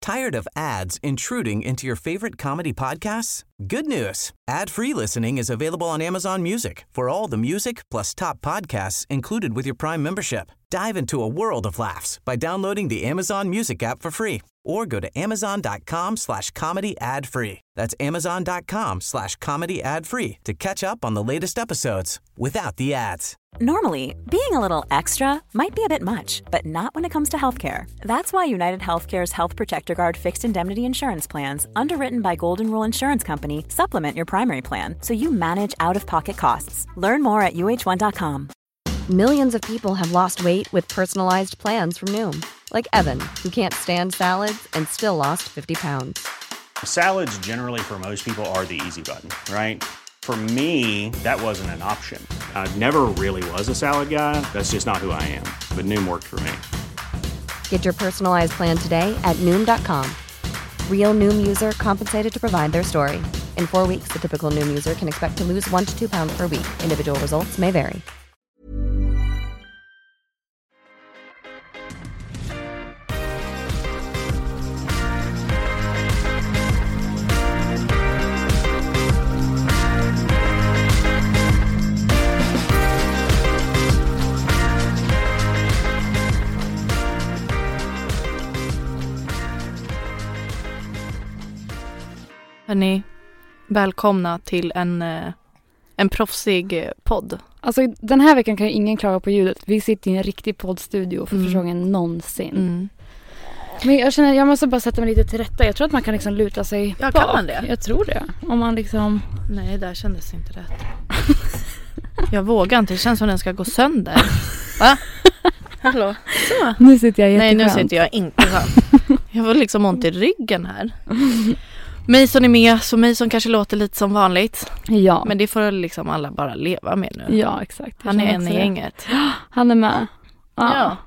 Tired of ads intruding into your favorite comedy podcasts? Good news. Ad-free listening is available on Amazon Music for all the music plus top podcasts included with your Prime membership. Dive into a world of laughs by downloading the Amazon Music app for free or go to amazon.com/comedy ad-free. That's amazon.com/comedy ad-free to catch up on the latest episodes without the ads. Normally, being a little extra might be a bit much, but not when it comes to healthcare. That's why United Healthcare's Health Protector Guard fixed indemnity insurance plans, underwritten by Golden Rule Insurance Company, supplement your primary plan so you manage out-of-pocket costs. Learn more at uh1.com. Millions of people have lost weight with personalized plans from Noom. Like Evan, who can't stand salads and still lost 50 pounds. Salads generally for most people are the easy button, right? For me, that wasn't an option. I never really was a salad guy. That's just not who I am. But Noom worked for me. Get your personalized plan today at Noom.com. Real Noom user compensated to provide their story. In 4 weeks, the typical Noom user can expect to lose 1 to 2 pounds per week. Individual results may vary. Hörrni, välkomna till en proffsig podd. Alltså den här veckan kan ju ingen klaga på ljudet. Vi sitter i en riktig poddstudio för första gången någonsin. Mm. Men jag känner, jag måste bara sätta mig lite till rätta. Jag tror att man kan liksom luta sig Ja, bak. kan man det? Jag tror det. Om man liksom... Nej, där kändes inte rätt. Jag vågar inte, det känns som den ska gå sönder. Va? Hallå? Så. Nu sitter jag Nej, jätteskönt. nu sitter jag inte så. Jag får liksom ont i ryggen här. Mason är med, så Mason kanske låter lite som vanligt. Ja. Men det får liksom alla bara leva med nu. Ja, exakt. Jag Han är känner en också i det. gänget. Han är med. Ja.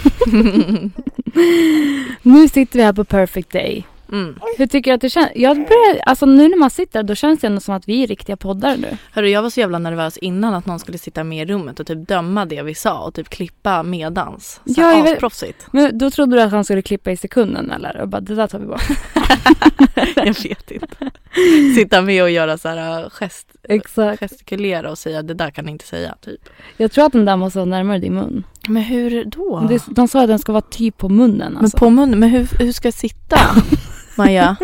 Nu sitter vi här på Perfect Day. Mm. Hur tycker du att det känns? Alltså nu när man sitter, då känns det ändå som att vi är riktiga poddar nu. Hörru, jag var så jävla nervös innan att någon skulle sitta med i rummet och typ döma det vi sa och typ klippa medans. Så Ja, jag vet. asproffsigt. Men då trodde du att han skulle klippa i sekunden eller? Och bara, det där tar vi bort. Jag vet inte. Sitta med och göra så här Exakt. gestikulera och säga det där kan ni inte säga typ. Jag tror att den där måste vara närmare din mun. Men hur då? De sa att den ska vara typ på munnen. Alltså. Men på munnen, men hur ska jag sitta? Maja?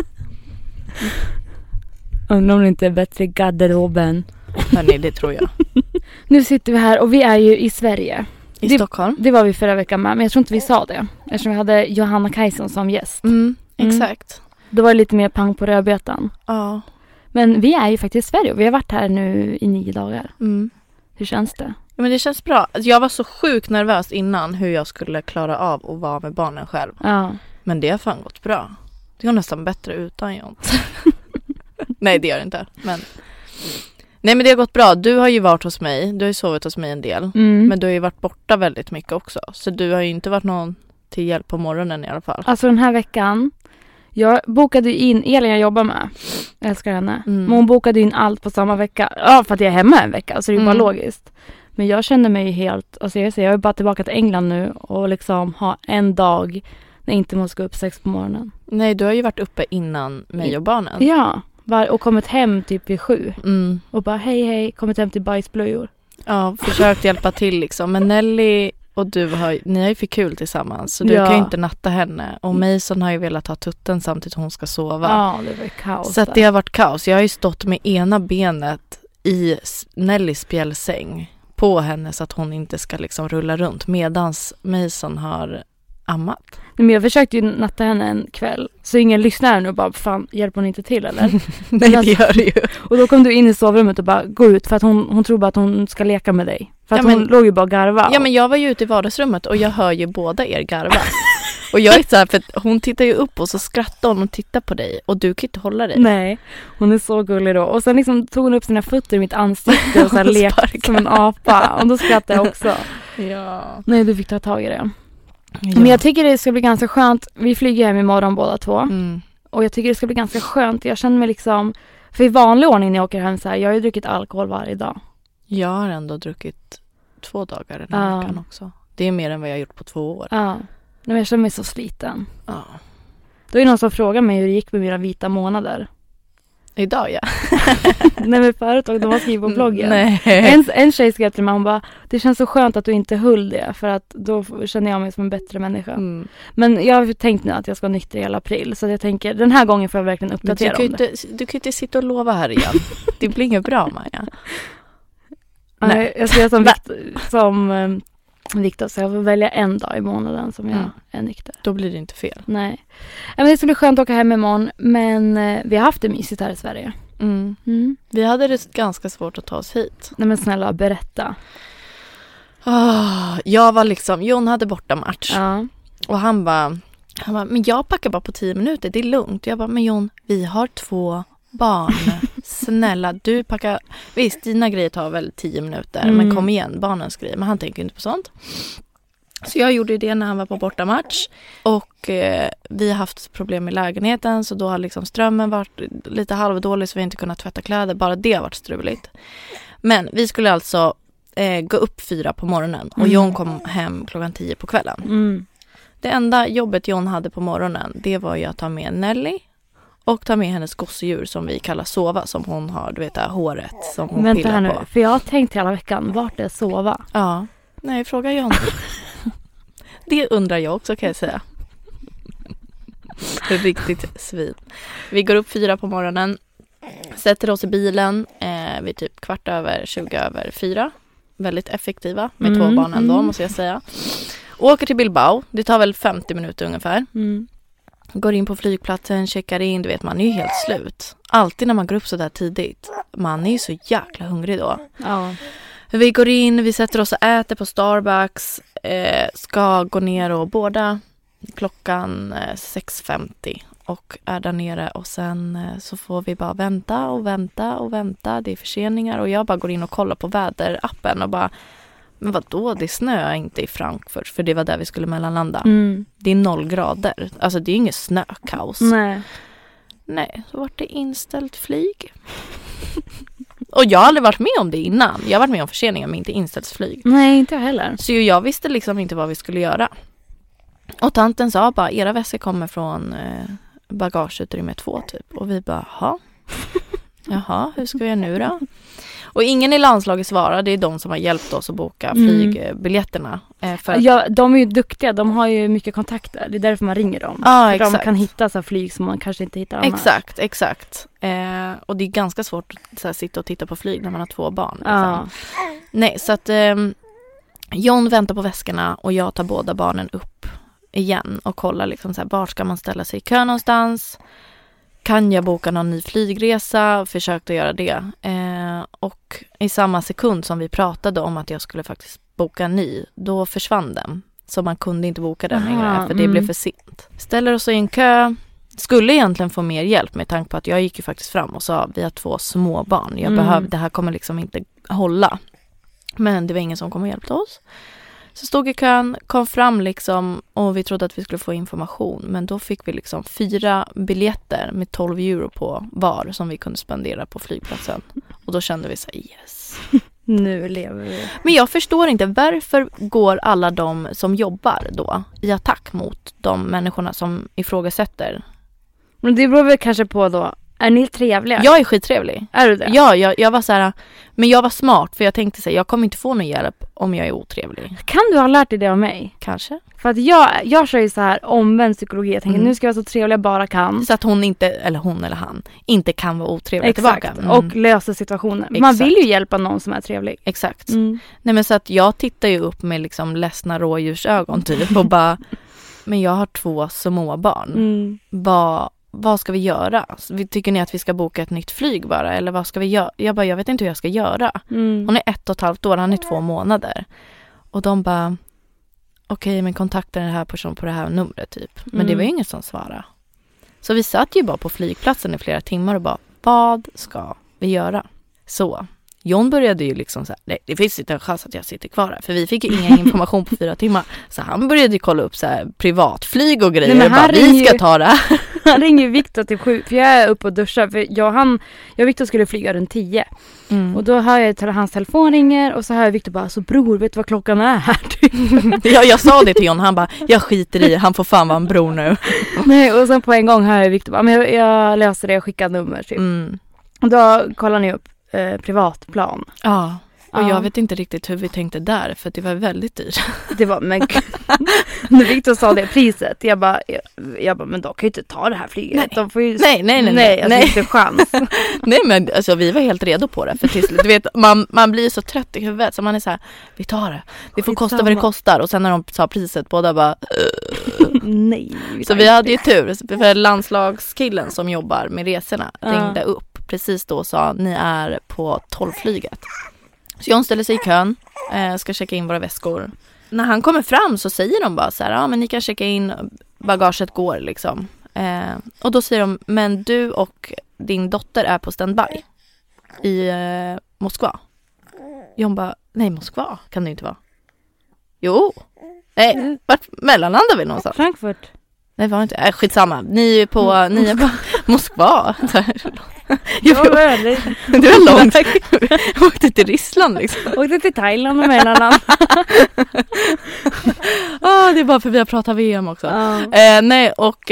Undrar om det inte är bättre i garderoben. Hörni, det tror jag. Nu sitter vi här och vi är ju i Sverige. I Stockholm? Det var vi förra veckan med, men jag tror inte vi sa det. Eftersom vi hade Johanna Kajson som gäst. Exakt. Då var det lite mer pang på rödbetan. Ja. Men vi är ju faktiskt i Sverige och vi har varit här nu i 9 dagar. Mm. Hur känns det? Ja, men det känns bra. Jag var så sjukt nervös innan hur jag skulle klara av att vara med barnen själv. Ja. Men det har fan gått bra. Det går nästan bättre utan John. Nej, det gör det inte. Nej, men det har gått bra. Du har ju varit hos mig. Du har ju sovit hos mig en del. Mm. Men du har ju varit borta väldigt mycket också. Så du har ju inte varit någon till hjälp på morgonen i alla fall. Alltså den här veckan, jag bokade ju in Elin jag jobbar med. Jag älskar henne. Mm. Men hon bokade in allt på samma vecka. Ja, för att jag är hemma en vecka. Så det är ju bara logiskt. Men jag kände mig helt... Alltså jag är bara tillbaka till England nu. Och liksom ha en dag när jag inte måste gå upp 6 på morgonen. Nej, du har ju varit uppe innan mig och barnen. Ja, och kommit hem typ vid 7. Mm. Och bara hej, kommit hem till bajsblöjor. Ja, försökt hjälpa till liksom. Men Nelly och du ni har ju för kul tillsammans. Så du kan ju inte natta henne. Och Mason har ju velat ha tutten samtidigt hon ska sova. Ja, det var kaos. Så att det har varit kaos. Jag har ju stått med ena benet i Nellys spjälsäng på henne så att hon inte ska liksom rulla runt. Medans Mason har ammat. Men jag försökte ju natta henne en kväll. Så ingen lyssnar nu och bara, fan, hjälper hon inte till eller? Nej, det gör det ju. Och då kom du in i sovrummet och bara, gå ut för att hon tror bara att hon ska leka med dig. För att Ja, men, hon låg ju bara och garva. Ja, men jag var ju ute i vardagsrummet och jag hör ju båda er garva. Och jag är så här, för att hon tittar ju upp och så skrattar hon och tittar på dig. Och du kan inte hålla dig. Nej, hon är så gullig då. Och sen liksom tog hon upp sina fötter i mitt ansikte och så här lekte som en apa. Och då skrattade jag också. Ja. Nej, du fick ta tag i det. Ja. Men jag tycker det ska bli ganska skönt. Vi flyger hem imorgon båda två. Mm. Och jag tycker det ska bli ganska skönt. Jag känner mig liksom... För i vanlig ordning när jag åker hem så här, jag har ju druckit alkohol varje dag. Jag har ändå druckit 2 dagar den här veckan också. Det är mer än vad jag har gjort på 2 år. Ja. Men jag känner mig så sliten. Ja. Då är det någon som frågar mig hur det gick med mina vita månader. Idag, ja. Nej, men förut de har skrivit på bloggen. Nej. En tjej skrev till mig, hon bara, det känns så skönt att du inte höll det, för att då känner jag mig som en bättre människa. Men jag har tänkt nu att jag ska nyktra i hela april, så jag tänker, den här gången får jag verkligen uppdatera om det. Du kan ju inte sitta och lova här igen. Det blir inget bra, Maja. Nej. Jag ska göra som Victor, så jag får välja en dag i månaden som jag är nykter. Då blir det inte fel. Nej. Men det skulle bli skönt att åka hem imorgon, men vi har haft det mysigt här i Sverige. Vi hade det ganska svårt att ta oss hit. Nej, men snälla, berätta. Jag var liksom, Jon hade bortamatch. Ja. Och han bara, men jag packar bara på 10 minuter, det är lugnt. Jag bara, men Jon, vi har 2 barn. Snälla, du packar. Visst, dina grejer tar väl 10 minuter. Men kom igen, barnens grejer. Men han tänker inte på sånt. Så jag gjorde det när han var på bortamatch. Och vi har haft problem med lägenheten. Så då har liksom strömmen varit lite halvdålig, så vi inte kunnat tvätta kläder. Bara det har varit struligt. Men vi skulle alltså gå upp 4 på morgonen. Och Jon kom hem 10:00 på kvällen. Det enda jobbet Jon hade på morgonen, det var ju att ta med Nelly. Och ta med hennes gosedjur som vi kallar Sova, som hon har, du vet, håret som hon Vänta pillar här nu, på. för jag har tänkt hela veckan, vart är Sova? Ja, nej, fråga Jon. Det undrar jag också, kan jag säga. Riktigt svin. Vi går upp 4 på morgonen, sätter oss i bilen vid typ 4:15. Väldigt effektiva med 2 barn ändå, måste jag säga. Åker till Bilbao, det tar väl 50 minuter ungefär. Går in på flygplatsen, checkar in, du vet, man är ju helt slut. Alltid när man går upp så där tidigt. Man är ju så jäkla hungrig då. Ja. Vi går in, vi sätter oss och äter på Starbucks. Ska gå ner och båda klockan 6:50 och är där nere. Och sen så får vi bara vänta och vänta och vänta. Det är förseningar och jag bara går in och kollar på väderappen och bara, men vadå, det snöar inte i Frankfurt, för det var där vi skulle mellanlanda. Det är 0 grader. Alltså det är inget snökaos. Nej, så var det inställt flyg. Och jag har aldrig varit med om det innan. Jag har varit med om förseningar, men inte inställt flyg. Nej, inte jag heller. Så jag visste liksom inte vad vi skulle göra. Och tanten sa bara, era väskor kommer från bagageutrymme 2 typ. Och vi bara, jaha, hur ska vi göra nu då? Och ingen i landslaget svarar, det är de som har hjälpt oss att boka flygbiljetterna. För att... Ja, de är ju duktiga, de har ju mycket kontakter. Det är därför man ringer dem. Ja, för de kan hitta så här flyg som man kanske inte hittar annars. Exakt. Och det är ganska svårt att så här, sitta och titta på flyg när man har 2 barn. Liksom. Ja. Nej, så att Jon väntar på väskorna och jag tar båda barnen upp igen och kollar liksom så här, var ska man ställa sig i kö någonstans? Kan jag boka någon ny flygresa? Försökte göra det. Och i samma sekund som vi pratade om att jag skulle faktiskt boka en ny, då försvann den. Så man kunde inte boka den längre, för det blev för sent. Ställer oss i en kö. Skulle egentligen få mer hjälp med tanke på att jag gick ju faktiskt fram och sa, vi har 2 små barn. Det här kommer liksom inte hålla. Men det var ingen som kom och hjälpte oss. Så stod i kön, kom fram liksom och vi trodde att vi skulle få information. Men då fick vi liksom 4 biljetter med 12 euro på var som vi kunde spendera på flygplatsen. Och då kände vi så här, yes. Nu lever vi. Men jag förstår inte, varför går alla de som jobbar då i attack mot de människorna som ifrågasätter? Men det beror väl kanske på då, är ni trevliga? Jag är skittrevlig. Är du det? Ja, jag var så här, men jag var smart för jag tänkte så här, jag kommer inte få någon hjälp om jag är otrevlig. Kan du ha lärt dig det av mig? Kanske. För att jag kör ju så här omvänd psykologi. Jag tänker, nu ska jag vara så trevlig jag bara kan. Så att hon eller han inte kan vara otrevlig. Exakt, tillbaka. och lösa situationen. Exakt. Man vill ju hjälpa någon som är trevlig. Exakt. Nej, men så att jag tittar ju upp med liksom ledsna rådjursögon typ och bara, men jag har 2 små barn. Vad ska vi göra? Tycker ni att vi ska boka ett nytt flyg bara? Eller vad ska vi göra? Jag vet inte hur jag ska göra. Hon är 1,5 år, han är 2 månader. Och de bara, okej, men kontakta den här personen på det här numret typ. Men det var ju ingen som svarade. Så vi satt ju bara på flygplatsen i flera timmar och bara, vad ska vi göra? Så Jon började ju liksom så här, nej, det finns inte en chans att jag sitter kvar här. För vi fick ju ingen information på 4 timmar. Så han började ju kolla upp så här privatflyg och grejer. Nej, och bara, vi ska ta det. Han ringer Viktor till 7, för jag är uppe och duschar. För jag och Viktor skulle flyga runt 10. Och då hör jag hans telefon ringer och så hör jag Viktor bara, så bror, vet du vad klockan är här? Jag sa det till John, han bara, jag skiter i, han får fan vara en bror nu. Nej, och sen på en gång hör jag Viktor bara, men jag löser det, jag skickar nummer typ. Och då kollar ni upp privatplan. Ja. Och jag vet inte riktigt hur vi tänkte där, för det var väldigt dyrt. Det var, men när Viktor sa det priset, jag bara, men de kan ju inte ta det här flyget. Nej. De får ju, nej. alltså inte chans. Nej, men alltså, vi var helt redo på det. För till slut, du vet, man blir så trött i huvudet, så man är så här, vi tar det. Det får kosta vad det kostar. Och sen när de sa priset, båda bara... Nej. Så vi hade ju tur, för landslagskillen som jobbar med resorna ringde upp precis då och sa, ni är på 12-flyget. Så John ställer sig i kön, ska checka in våra väskor. När han kommer fram så säger de bara så här, ja men ni kan checka in, bagaget går liksom. Och då säger de, men du och din dotter är på standby i Moskva. John bara, nej Moskva kan det inte vara. Jo, nej, vart mellanlandar vi någonstans? Frankfurt. Nej, var inte. Skitsamma. Ni är på Moskva. Det var långt. Jag åkte till Ryssland liksom. Åkte till Thailand och mellanland. Det är bara för vi har pratat VM också. Nej, och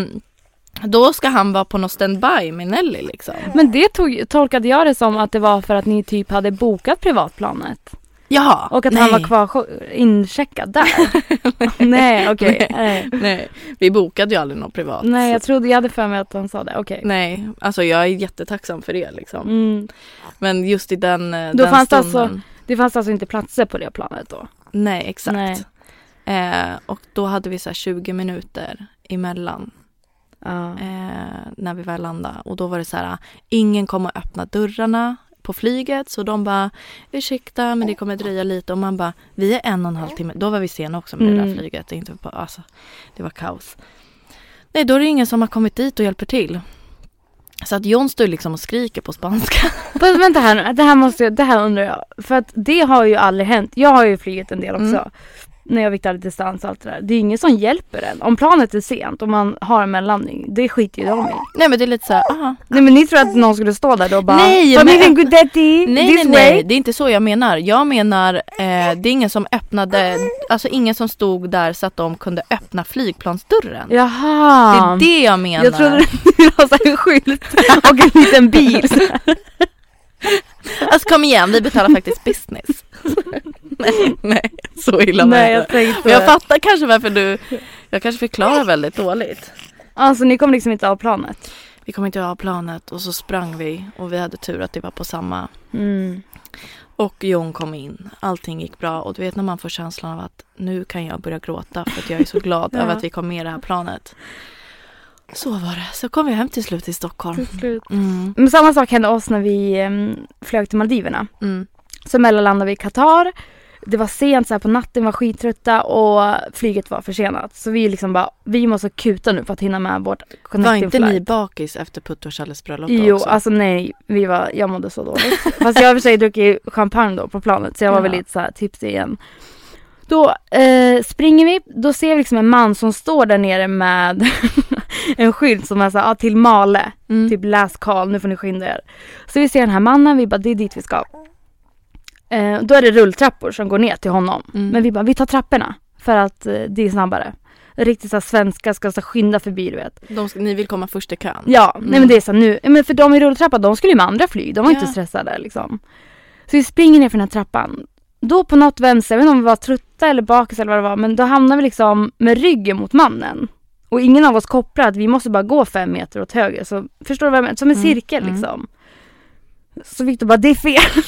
då ska han vara på någon standby med Nelly liksom. Men det tolkade jag det som att det var för att ni typ hade bokat privatplanet. Ja. Och att han var kvar incheckad där. Nej, okej. Nej, vi bokade ju aldrig något privat. Nej, jag hade för mig att han sa det. Okej. Nej, alltså jag är jättetacksam för det liksom. Men just i den fanns stunden. Det fanns alltså inte platser på det planet då? Nej, exakt. Nej. Och då hade vi så här 20 minuter emellan. När vi var landade. Och då var det så här, ingen kom att öppna dörrarna på flyget, så de bara, ursäkta men det kommer dröja lite, och man bara, vi är 1,5 timme, då var vi sena också med det där flyget, alltså, det var kaos. Nej, då är det ingen som har kommit dit och hjälper till. Så att John står liksom och skriker på spanska. Men vänta här, det här undrar jag, för att det har ju aldrig hänt. Jag har ju flugit en del också. När jag viktade distans och allt det där. Det är ingen som hjälper en. Om planet är sent och man har en mellanlandning, det skiter ju de i. Nej, men det är lite så här, Nej, men ni tror att någon skulle stå där då och bara, nej, nej, det är inte så jag menar. Jag menar, det är ingen som öppnade, alltså ingen som stod där så att de kunde öppna flygplansdörren. Jaha. Det är det jag menar. Jag trodde det var så en skylt och en liten bil. Alltså kom igen, vi betalar faktiskt business. nej, så illa var det inte. Men jag fattar kanske varför jag kanske förklarar väldigt dåligt. Alltså ni kom liksom inte av planet? Vi kom inte av planet och så sprang vi, och vi hade tur att det var på samma. Och John kom in, allting gick bra, och du vet när man får känslan av att nu kan jag börja gråta för att jag är så glad över att vi kom med det här planet. Så var det. Så kom vi hem till slut i Stockholm. Men samma sak hände oss när vi flög till Maldiverna. Så mellanlandade vi i Qatar. Det var sent så här på natten, var skittrötta och flyget var försenat. Så vi liksom bara, vi måste kuta nu för att hinna med vårt connecting flight. Var inte ni bakis efter Putte och Charles bröllop också? Jo, alltså nej, jag mådde så dåligt. Fast jag har för sig druckit champagne då på planet, så jag var väl lite så här tipsig igen. Då springer vi, då ser vi liksom en man som står där nere med en skylt som är så här, till Male, typ last call, nu får ni skynda er. Så vi ser den här mannen, vi bara, det är dit vi ska. Då är det rulltrappor som går ner till honom. Men vi bara, vi tar trapporna för att det är snabbare. Riktigt så här, svenska ska så skynda förbi, du vet. Ni vill komma först i kön. Ja, nej men det är så nu. Men för de i rulltrappan, de skulle ju med andra flyg. De var inte stressade liksom. Så vi springer ner för den här trappan. Då på något vänster, jag vet inte om vi var trötta eller bakis eller vad det var, men då hamnar vi liksom med ryggen mot mannen. Och ingen av oss kopplar att vi måste bara gå 5 meter åt höger. Så förstår du vad jag menar? Som en cirkel liksom. Så Victor bara, det är fel.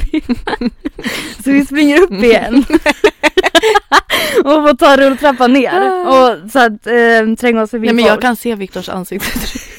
Så vi springer upp igen. Och får ta rulltrappan ner. Och så att tränga oss förbi. Nej, men jag kan se Viktors ansikte.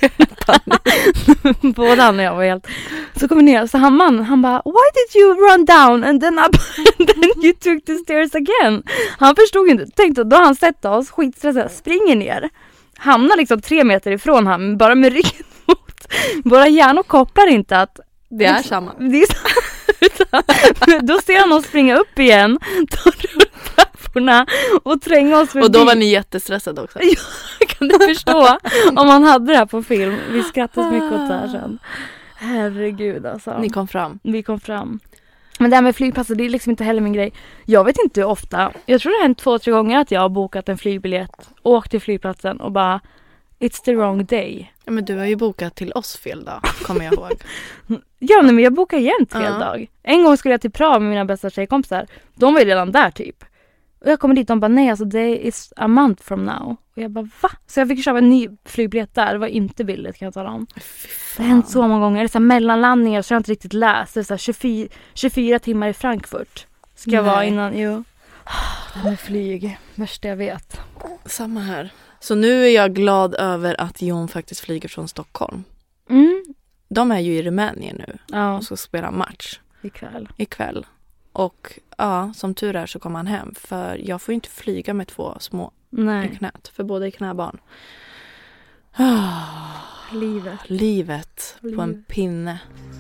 Båda han och jag var helt. Så kommer ner, så han bara, why did you run down and then up and then you took the stairs again? Han förstod inte. Tänkte, då har han sett oss skitstressad, springer ner. Hamnar liksom 3 meter ifrån han, bara med ryggen mot. Våra hjärnor kopplar inte att det är samma. Det är Då ser han oss springa upp igen, ta rulltrapporna och tränga oss förbi. Och då var ni jättestressade också. Kan du förstå om man hade det här på film? Vi skrattade så mycket åt det här sen. Herregud alltså. Ni kom fram. Vi kom fram. Men det här med flygplatser, det är liksom inte heller min grej. Jag vet inte hur ofta. Jag tror det har hänt 2-3 gånger att jag har bokat en flygbiljett, åkt till flygplatsen och bara it's the wrong day. Ja, men du har ju bokat till oss fel dag, kommer jag ihåg. Ja, men jag bokar jämt fel dag. En gång skulle jag till Prag med mina bästa tjejkompisar. De var ju redan där typ. Och jag kommer dit och de bara, nej alltså det is a month from now. Och jag bara, va? Så jag fick köpa en ny flygbiljett där. Det var inte billigt, kan jag tala om. Det har hänt så många gånger. Det är så här mellanlandningar så jag har inte riktigt läst. Det är så här 24 timmar i Frankfurt. Ska jag vara innan, jo. Det här med flyg, värsta jag vet. Samma här. Så nu är jag glad över att Jon faktiskt flyger från Stockholm. De är ju i Rumänien nu och ska spela match. Ikväll. Och ja, som tur är så kommer han hem. För jag får ju inte flyga med 2 små i knät. För båda är knäbarn. Livet på en pinne.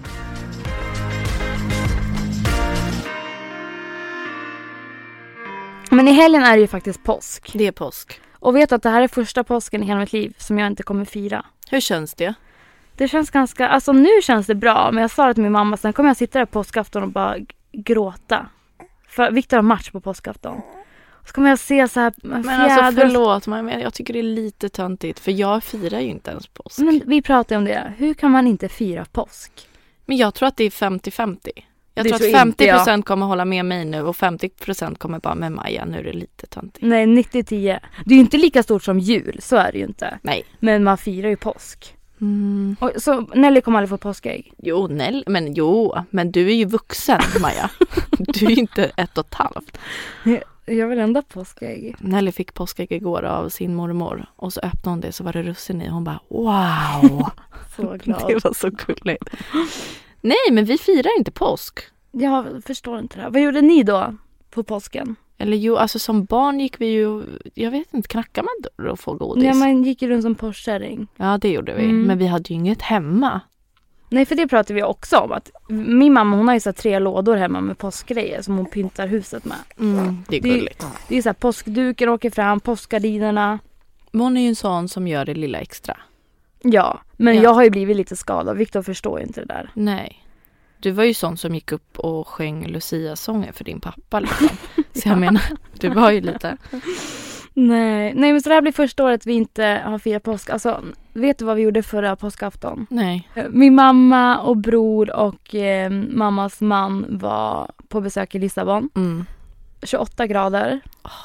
Men i helgen är det ju faktiskt påsk. Det är påsk. Och vet att det här är första påsken i hela mitt liv som jag inte kommer fira. Hur känns det? Det känns ganska, alltså nu känns det bra. Men jag sa det till min mamma, sen kommer jag sitta där på påskafton och bara gråta. För Victor har match på påskafton. Så kommer jag se så här men alltså förlåt mig, men jag tycker det är lite töntigt. För jag firar ju inte ens påsk. Men vi pratar om det. Hur kan man inte fira påsk? Men jag tror att det är 50-50. Jag tror att 50% kommer hålla med mig nu och 50% kommer bara med Maja. Nu är det lite töntigt. Nej, 90-10. Det är ju inte lika stort som jul, så är det ju inte. Nej. Men man firar ju påsk. Och så Nelly kommer aldrig få påskägg. Jo, men du är ju vuxen, Maja. Du är ju inte 1,5. Jag vill ändå påskägg. Nelly fick påskägg igår av sin mormor. Och så öppnade hon det, så var det russin i. Hon bara, wow. Så glad. Det var så gulligt. Nej, men vi firar inte påsk. Jag förstår inte det. Vad gjorde ni då på påsken? Eller jo, alltså som barn gick vi ju, jag vet inte, knackar man dörr och får godis? Ja, man gick ju runt som porskärring. Ja, det gjorde vi. Men vi hade ju inget hemma. Nej, för det pratade vi också om. Att min mamma, hon har ju så 3 lådor hemma med påskgrejer som hon pyntar huset med. Det är gulligt. Det är så här, påskduken åker fram, påskgardinerna. Hon är ju en sån som gör det lilla extra. Ja, men jag har ju blivit lite skadad. Victor förstår inte det där. Nej. Du var ju sån som gick upp och sjöng Lucia-sånger för din pappa liksom. Så jag menar, du var ju lite... Nej, men så det här blir första året vi inte har firat påsk. Alltså, vet du vad vi gjorde förra påskafton? Nej. Min mamma och bror och mammas man var på besök i Lissabon. 28 grader.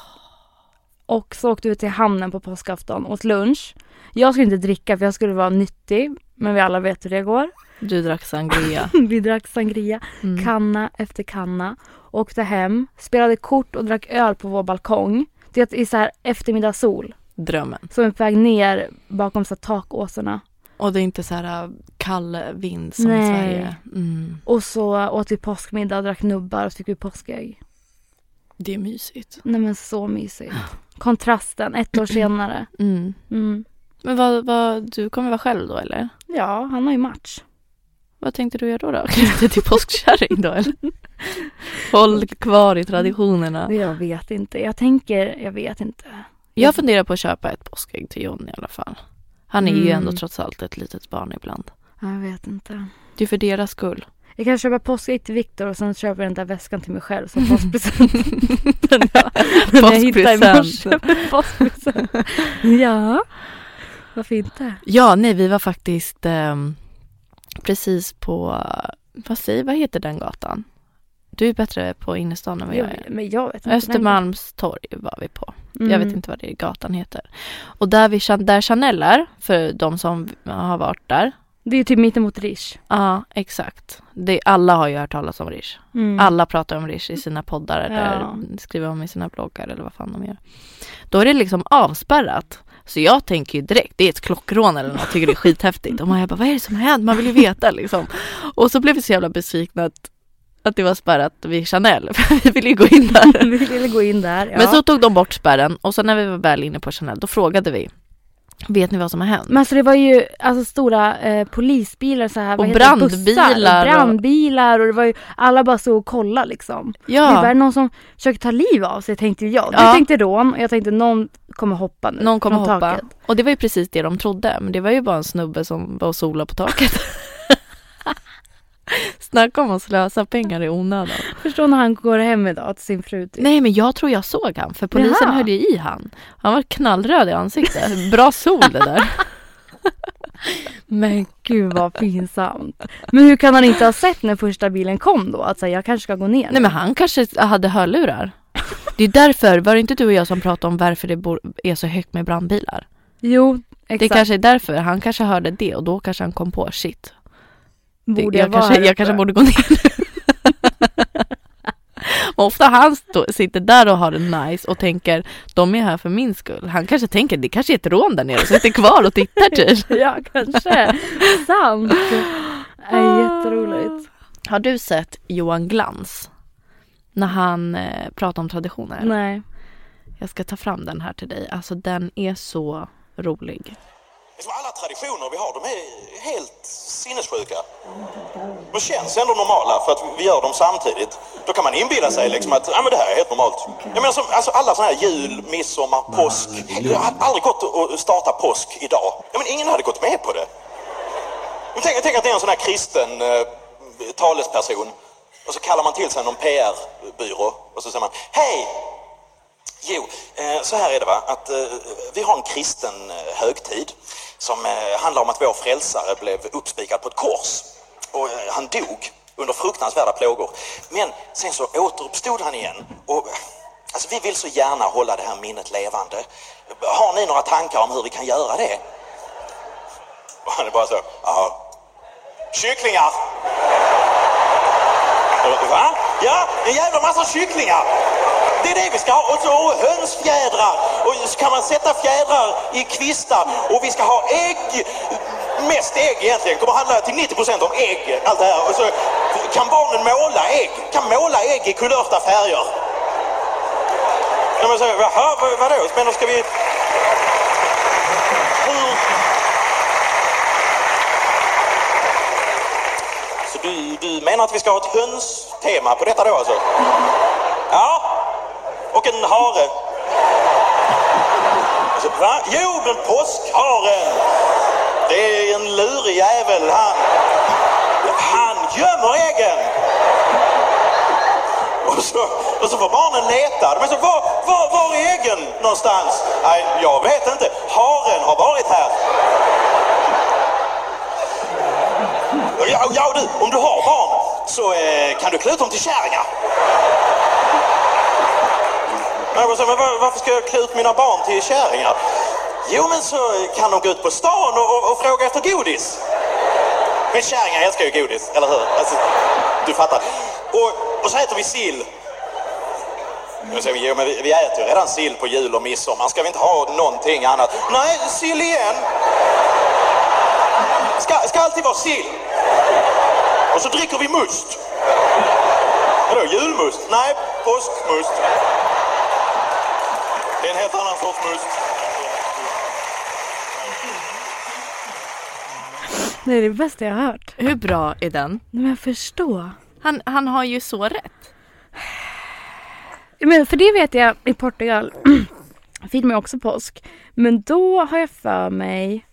Och så åkte vi till hamnen på påskafton åt lunch. Jag skulle inte dricka för jag skulle vara nyttig. Men vi alla vet hur det går. Du drack sangria. Vi drack sangria. Kanna efter kanna. Åkte hem. Spelade kort och drack öl på vår balkong. Det är så här eftermiddagssol. Drömmen. Som är på väg ner bakom så här takåsorna. Och det är inte så här kall vind som i Sverige. Och så åt vi påskmiddag och drack nubbar och så fick vi påskägg. Det är mysigt. Nej, men så mysigt. Kontrasten 1 år senare. Men vad du kommer vara själv då, eller? Ja, han har ju match. Vad tänkte du göra då? Knyta till påskkärring då, eller? Håll kvar i traditionerna. Jag vet inte. Jag vet inte. Jag funderar på att köpa ett påskägg till Jon i alla fall. Han är ju ändå trots allt ett litet barn ibland. Jag vet inte. Det är för deras skull. Jag kan köpa påskägg till Victor och sen köper jag den där väskan till mig själv som påskpresent. Påskpresent. Ja. Varför inte? Ja, nej, vi var faktiskt precis på, vad heter den gatan? Du är bättre på innerstan än vad jag är. Men jag vet inte. Östermalms torg var vi på. Jag vet inte vad det gatan heter. Och där Chanel är, för de som har varit där. Det är ju typ mitten mot Riche. Ja, exakt. Alla har ju hört talas om Riche. Alla pratar om Riche i sina poddar eller skriver om i sina bloggar eller vad fan de gör. Då är det liksom avspärrat. Så jag tänker ju direkt, det är ett klockrån eller något. Jag tycker det är skithäftigt. Och man bara, vad är det som händer? Man vill ju veta liksom. Och så blev vi så jävla besvikna att det var spärrat vid Chanel. Vi ville ju gå in där. Vi ville gå in där, ja. Men så tog de bort spärren. Och så när vi var väl inne på Chanel, då frågade vi. Vet ni vad som har hänt? Men alltså det var ju alltså stora polisbilar så här, och brandbilar och det var ju alla bara så och kolla liksom. Ja. Det var någon som försökte ta liv av sig, tänkte jag. Du tänkte rån och jag tänkte någon kommer hoppa nu. Någon kommer hoppa. Taket. Och det var ju precis det de trodde. Men det var ju bara en snubbe som var och sola på taket. Snacka om att slösa pengar i onödan. Förstår när han går hem idag till sin fru. Typ. Nej, men jag tror jag såg han. För polisen hörde ju i han. Han var knallröd i ansiktet. Bra sol det där. Men gud vad pinsamt. Men hur kan han inte ha sett när första bilen kom då? Att säga jag kanske ska gå ner. Nej, men han kanske hade hörlurar. Det är därför, var det inte du och jag som pratade om varför det är så högt med brandbilar? Jo, exakt. Det kanske är därför. Han kanske hörde det och då kanske han kom på shit. Jag kanske borde gå ner nu. Ofta han sitter där och har det nice och tänker de är här för min skull. Han kanske tänker det kanske är ett rån där nere och sitter kvar och tittar typ. Ja, kanske. Sant. Det är jätteroligt. Har du sett Johan Glans när han pratar om traditioner? Nej. Jag ska ta fram den här till dig. Alltså den är så rolig. Alla traditioner vi har, de är helt sinnessjuka. De känns ändå normala för att vi gör dem samtidigt. Då kan man inbilla sig liksom att men det här är helt normalt. Jag menar, alltså alla sådana här jul, midsommar, påsk. Jag hade aldrig gått att starta påsk idag. Men ingen hade gått med på det. Men tänk att det är en sån här kristen talesperson. Och så kallar man till sig någon PR-byrå. Och så säger man, hej! Jo, så här är det va, att vi har en kristen högtid som handlar om att vår frälsare blev uppspikad på ett kors och han dog under fruktansvärda plågor. Men sen så återuppstod han igen och alltså, vi vill så gärna hålla det här minnet levande. Har ni några tankar om hur vi kan göra det? Och han är bara så, ja, kycklingar! Va? Ja, en jävla massa kycklingar! Det är det vi ska ha. Och så hönsfjädrar. Och så kan man sätta fjädrar i kvistar. Och vi ska ha ägg. Mest ägg egentligen. Kommer handla till 90% om ägg. Allt det här. Och så kan barnen måla ägg. Kan måla ägg i kulörta färger. Kan man säga, jaha, vadå? Men då ska vi... Så du menar att vi ska ha ett hönstema på detta då alltså? Ja. Och en hare. Alltså, va? Jo, men påskharen. Det är en lurig jävel. Han gömmer äggen. Och så får barnen leta. Men så, var är äggen någonstans? Nej, jag vet inte. Haren har varit här. Ja du, om du har barn så kan du klä ut dem till kärringar. Men varför ska jag klä ut mina barn till kärringar? Jo, men så kan de gå ut på stan och fråga efter godis. Men kärringar älskar ju godis, eller hur? Alltså, du fattar. Och så äter vi sill. Jo, men vi äter ju redan sill på jul och midsommar. Ska vi inte ha någonting annat? Nej, sill igen. Ska alltid vara sill. Och så dricker vi must. Vadå, julmust? Nej, påskmust. Det är en helt annan sorts must. Det är det bästa jag har hört. Hur bra är den? Men jag förstår. Han har ju så rätt. Men för det vet jag i Portugal firar man också påsk. Men då har jag för mig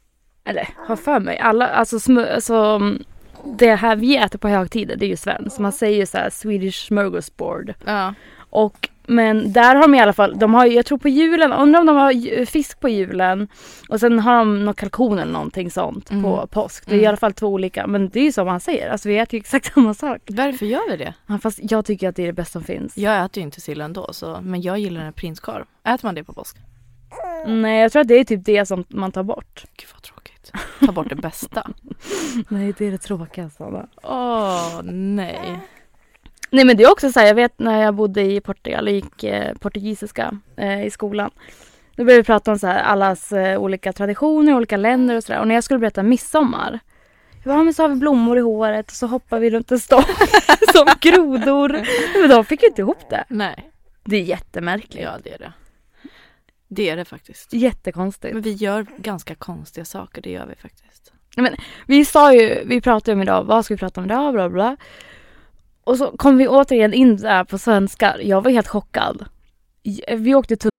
alla, alltså det här vi äter på högtider, det är ju svenskt. Man säger ju så här Swedish smörgåsbord. Ja. Men där har de i alla fall, jag tror på julen, undrar om de har fisk på julen och sen har de någon kalkon eller någonting sånt på påsk. Det är i alla fall 2 olika, men det är ju som man säger, alltså vi äter ju exakt samma sak. Varför gör vi det? Ja, fast jag tycker att det är det bästa som finns. Jag äter ju inte sill ändå, men jag gillar en prinskorv. Äter man det på påsk? Nej, jag tror att det är typ det som man tar bort. Gud vad tråkigt. Ta bort det bästa. Nej, det är det tråkigaste. Nej. Nej, men det är också så här, jag vet när jag bodde i Portugal och gick portugisiska i skolan. Då började vi prata om så här, allas olika traditioner, olika länder och sådär. Och när jag skulle berätta midsommar, men så har vi blommor i håret och så hoppar vi runt en stång som grodor. Men de fick ju inte ihop det. Nej. Det är jättemärkligt. Ja, det är det. Det är det faktiskt. Jättekonstigt. Men vi gör ganska konstiga saker, det gör vi faktiskt. Men vi pratade om idag, vad ska vi prata om idag, bla bla. Och så kom vi återigen in där på svenskar. Jag var helt chockad. Vi åkte till...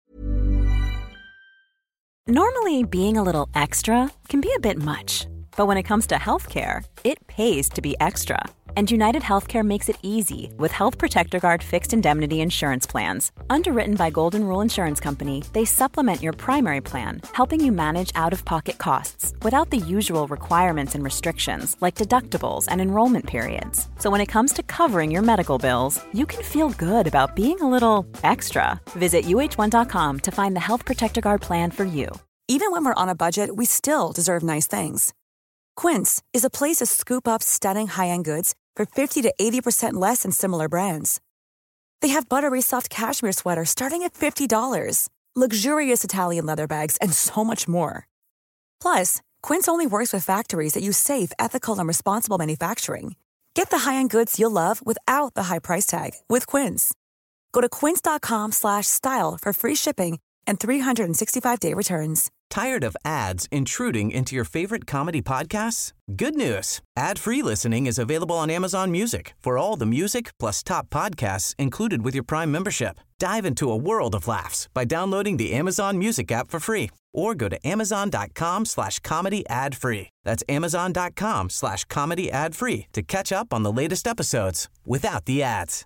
Normally, being a little extra can be a bit much. But when it comes to healthcare, it pays to be extra. And United Healthcare makes it easy with Health Protector Guard fixed indemnity insurance plans. Underwritten by Golden Rule Insurance Company, they supplement your primary plan, helping you manage out-of-pocket costs without the usual requirements and restrictions like deductibles and enrollment periods. So when it comes to covering your medical bills, you can feel good about being a little extra. Visit uh1.com to find the Health Protector Guard plan for you. Even when we're on a budget, we still deserve nice things. Quince is a place to scoop up stunning high-end goods for 50 to 80% less than similar brands. They have buttery soft cashmere sweaters starting at $50, luxurious Italian leather bags, and so much more. Plus, Quince only works with factories that use safe, ethical, and responsible manufacturing. Get the high-end goods you'll love without the high price tag with Quince. Go to quince.com/style for free shipping and 365-day returns. Tired of ads intruding into your favorite comedy podcasts? Good news. Ad-free listening is available on Amazon Music for all the music plus top podcasts included with your Prime membership. Dive into a world of laughs by downloading the Amazon Music app for free or go to amazon.com/comedy ad-free. That's amazon.com/comedy ad-free to catch up on the latest episodes without the ads.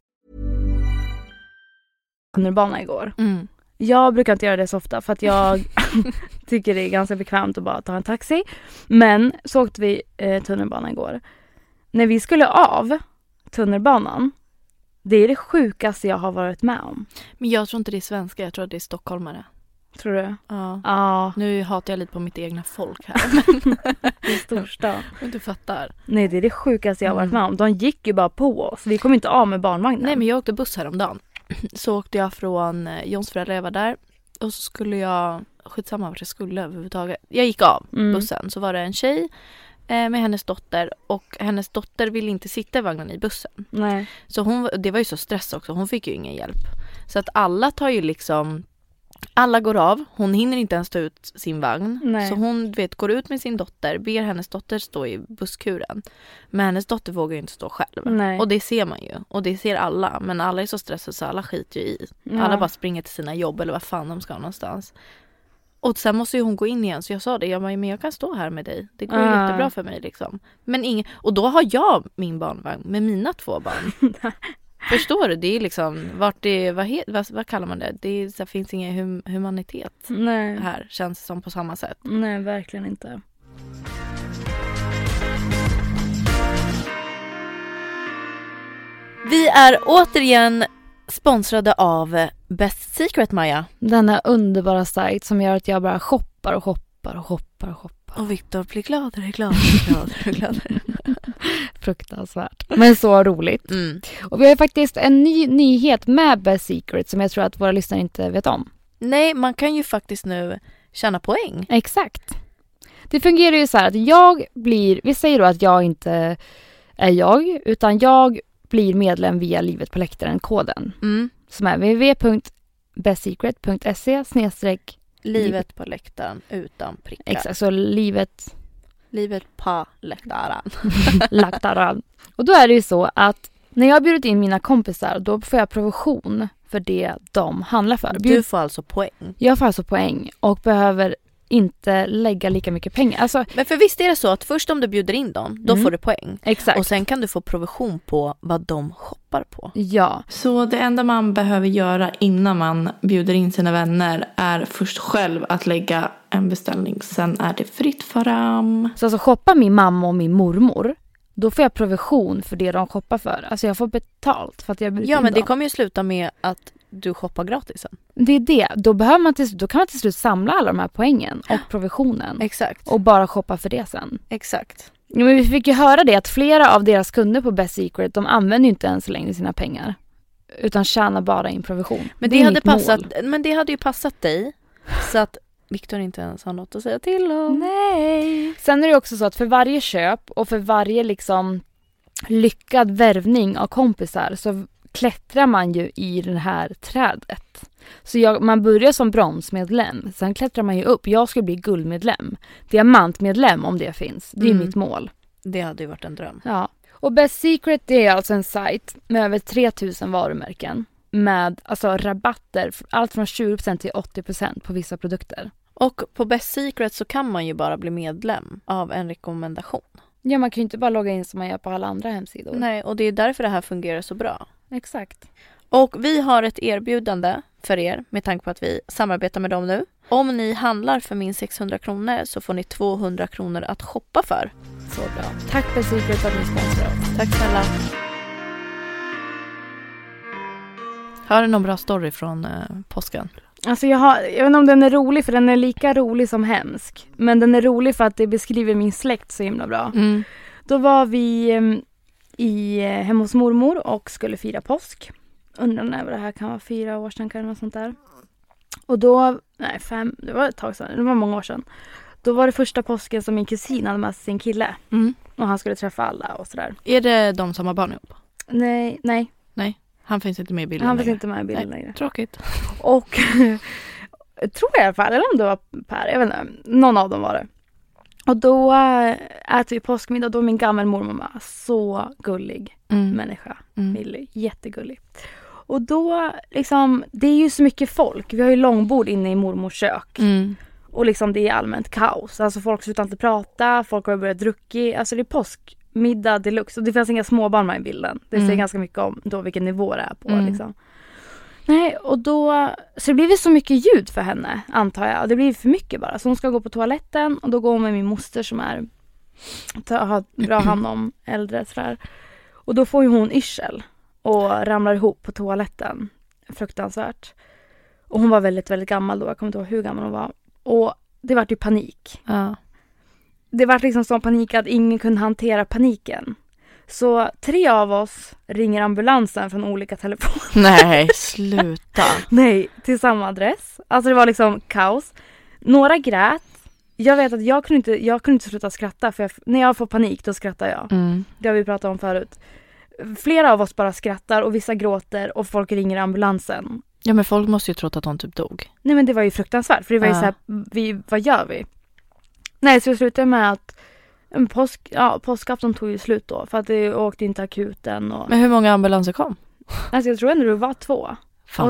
Tunnelbana igår. Jag brukar inte göra det så ofta för att jag tycker det är ganska bekvämt att bara ta en taxi. Men så åkte vi tunnelbanan igår. När vi skulle av tunnelbanan, det är det sjukaste jag har varit med om. Men jag tror inte det är svenska, jag tror att det är stockholmare. Tror du? Ja. Nu hatar jag lite på mitt egna folk här. Det är storstad. Men du fattar. Nej, det är det sjukaste jag har varit med om. De gick ju bara på oss. Vi kom inte av med barnvagnen. Nej, men jag åkte buss häromdagen. Så åkte jag från Jons föräldrar var där. Och så skulle jag, skitsamma vart jag skulle överhuvudtaget. Jag gick av bussen. Så var det en tjej med hennes dotter. Och hennes dotter ville inte sitta i vagnen i bussen. Nej. Så det var ju så stress också. Hon fick ju ingen hjälp. Så att alla tar ju liksom... Alla går av. Hon hinner inte ens ta ut sin vagn. Nej. Så hon går ut med sin dotter. Ber hennes dotter stå i busskuren. Men hennes dotter vågar ju inte stå själv. Nej. Och det ser man ju. Och det ser alla. Men alla är så stressade så alla skiter ju i. Ja. Alla bara springer till sina jobb. Eller vad fan de ska någonstans. Och sen måste ju hon gå in igen. Så jag sa det. Men jag kan stå här med dig. Det går jättebra för mig liksom. Men och då har jag min barnvagn. Med mina 2 barn. Förstår du? Det är liksom vad kallar man det? Det finns ingen humanitet. Nej. Här känns det som på samma sätt. Nej, verkligen inte. Vi är återigen sponsrade av Best Secret, Maja. Denna underbara sajt som gör att jag bara shoppar och shoppar och shoppar och shoppar. Och Victor blir gladare. Fruktansvärt. Men så roligt. Och vi har ju faktiskt en ny nyhet med Best Secret som jag tror att våra lyssnare inte vet om. Nej, man kan ju faktiskt nu tjäna poäng. Exakt. Det fungerar ju så här att vi säger då att jag inte är jag, utan jag blir medlem via Livet på läktaren-koden. Som är www.bestsecret.se/ Livet på läktaren utan prickar. Exakt, så livet på läktaren. Läktaren. Och då är det ju så att när jag har bjudit in mina kompisar, då får jag provision för det de handlar för. Du får alltså poäng. Jag får alltså poäng och behöver inte lägga lika mycket pengar. Alltså, men för visst är det så att först om du bjuder in dem, då får du poäng. Exakt. Och sen kan du få provision på vad de shoppar på. Ja. Så det enda man behöver göra innan man bjuder in sina vänner är först själv att lägga en beställning. Sen är det fritt fram. Så alltså shoppar min mamma och min mormor, då får jag provision för det de shoppar för. Alltså jag får betalt för att jag bjudit in men det dem. kommer ju sluta med att du shoppar gratis sen. Det är det. Då kan man till slut samla alla de här poängen och provisionen. Exakt. Och bara shoppa för det sen. Exakt. Ja, men vi fick ju höra det att flera av deras kunder på Best Secret, de använder ju inte ens längre sina pengar. Utan tjänar bara in provision. Men det hade ju passat dig. Så att Victor inte ens har något att säga till om. Nej. Sen är det också så att för varje köp och för varje liksom lyckad värvning av kompisar så klättrar man ju i det här trädet. Så man börjar som bronsmedlem. Sen klättrar man ju upp. Jag ska bli guldmedlem. Diamantmedlem om det finns. Det är mitt mål. Det hade ju varit en dröm. Ja. Och Best Secret, det är alltså en sajt med över 3000 varumärken. Med alltså rabatter. Allt från 20% till 80% på vissa produkter. Och på Best Secret så kan man ju bara bli medlem av en rekommendation. Ja, man kan ju inte bara logga in som man gör på alla andra hemsidor. Nej, och det är därför det här fungerar så bra. Exakt. Och vi har ett erbjudande för er med tanke på att vi samarbetar med dem nu. Om ni handlar för minst 600 kronor så får ni 200 kronor att shoppa för. Så bra. Tack Best Secret för att ni sponsrar oss. Tack snälla. Har du någon bra story från påsken? Alltså jag vet inte om den är rolig, för den är lika rolig som hemsk. Men den är rolig för att det beskriver min släkt så himla bra. Då var vi hemma hos mormor och skulle fira påsk. Undrar när det här kan vara 4 år sedan, kan något sånt där. Och då, nej 5, det var ett tag sedan, det var många år sedan. Då var det första påsken som min kusin hade med sin kille. Och han skulle träffa alla och sådär. Är det de som har barn ihop? Nej. Han finns inte med i bilden. Han finns inte med i bilden längre. Tråkigt. Och tror jag i alla fall, eller om det var Per, jag vet inte, någon av dem var det. Och då äter vi påskmiddag, då är min gammelmormor så gullig människa. Millie, jättegullig. Och då liksom, det är ju så mycket folk. Vi har ju långbord inne i mormors kök. Och liksom det är allmänt kaos. Alltså folk slutar inte prata, folk har börjat drucka. Alltså det är påskmiddag deluxe. Och det finns inga småbarn med i bilden. Det säger ganska mycket om då vilken nivå det är på liksom. Nej, och då så det blir så mycket ljud för henne, antar jag. Och det blir för mycket bara. Så hon ska gå på toaletten och då går hon med min moster som har bra hand om äldre sådär. Och då får ju hon yrsel och ramlar ihop på toaletten. Fruktansvärt. Och hon var väldigt, väldigt gammal då. Jag kommer inte ihåg hur gammal hon var. Och det var ju panik. Ja. Det var liksom sån panik att ingen kunde hantera paniken. Så 3 av oss ringer ambulansen från olika telefoner. Nej, sluta. Nej, till samma adress. Alltså det var liksom kaos. Några grät. Jag vet att jag kunde inte sluta skratta. För när jag får panik då skrattar jag. Det har vi pratat om förut. Flera av oss bara skrattar och vissa gråter och folk ringer ambulansen. Ja, men folk måste ju trott att hon typ dog. Nej, men det var ju fruktansvärt. För det var ju så här, vad gör vi? Nej, så det slutade med att påskafton tog ju slut då. För att det åkte inte akuten. Och... Men hur många ambulanser kom? Alltså jag tror ändå det var 2. Fan, och